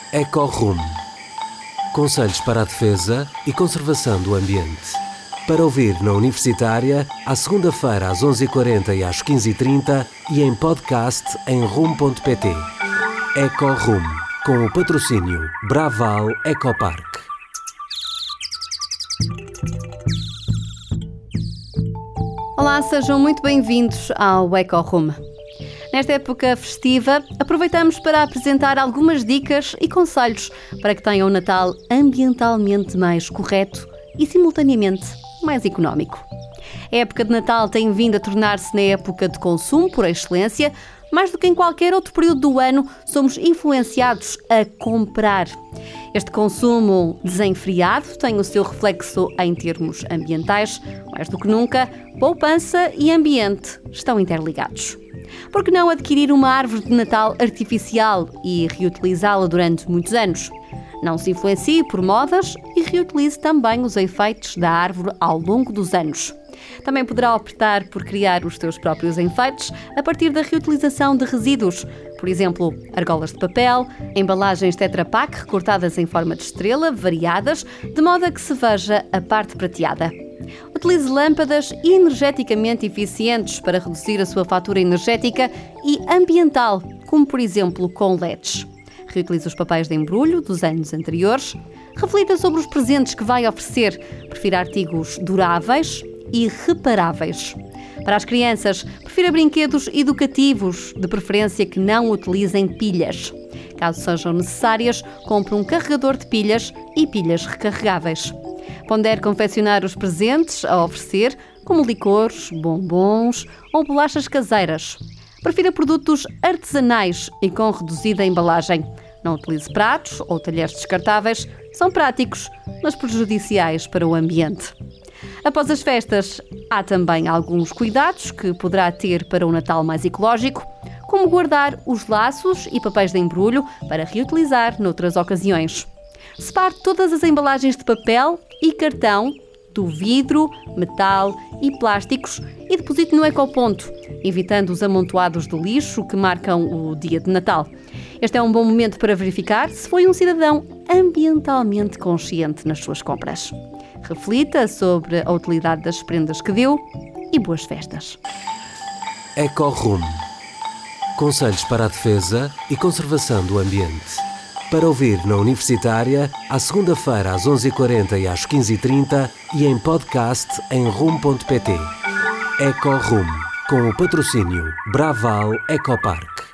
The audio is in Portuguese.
Ecorum. Conselhos para a defesa e conservação do ambiente. Para ouvir na Universitária, à segunda-feira às 11h40 e às 15h30 e em podcast em rum.pt. Ecorum, com o patrocínio Braval Ecopark. Olá, sejam muito bem-vindos ao Ecorum. Nesta época festiva, aproveitamos para apresentar algumas dicas e conselhos para que tenham um Natal ambientalmente mais correto e, simultaneamente, mais económico. A época de Natal tem vindo a tornar-se na época de consumo por excelência. Mais do que em qualquer outro período do ano, somos influenciados a comprar. Este consumo desenfreado tem o seu reflexo em termos ambientais. Mais do que nunca, poupança e ambiente estão interligados. Por que não adquirir uma árvore de Natal artificial e reutilizá-la durante muitos anos? Não se influencie por modas e reutilize também os efeitos da árvore ao longo dos anos. Também poderá optar por criar os seus próprios enfeites a partir da reutilização de resíduos, por exemplo, argolas de papel, embalagens Tetra Pak recortadas em forma de estrela, variadas, de modo a que se veja a parte prateada. Utilize lâmpadas energeticamente eficientes para reduzir a sua fatura energética e ambiental, como por exemplo com LEDs. Reutilize os papéis de embrulho dos anos anteriores. Reflita sobre os presentes que vai oferecer. Prefira artigos duráveis e reparáveis. Para as crianças, prefira brinquedos educativos, de preferência que não utilizem pilhas. Caso sejam necessárias, compre um carregador de pilhas e pilhas recarregáveis. Pondere confeccionar os presentes a oferecer, como licores, bombons ou bolachas caseiras. Prefira produtos artesanais e com reduzida embalagem. Não utilize pratos ou talheres descartáveis, são práticos, mas prejudiciais para o ambiente. Após as festas, há também alguns cuidados que poderá ter para um Natal mais ecológico, como guardar os laços e papéis de embrulho para reutilizar noutras ocasiões. Separe todas as embalagens de papel e cartão do vidro, metal e plásticos e deposite no ecoponto, evitando os amontoados de lixo que marcam o dia de Natal. Este é um bom momento para verificar se foi um cidadão ambientalmente consciente nas suas compras. Reflita sobre a utilidade das prendas que deu e boas festas. Ecorum. Conselhos para a defesa e conservação do ambiente. Para ouvir na Universitária, à segunda-feira às 11h40 e às 15h30 e em podcast em rum.pt. Ecorum, com o patrocínio Braval Ecopark.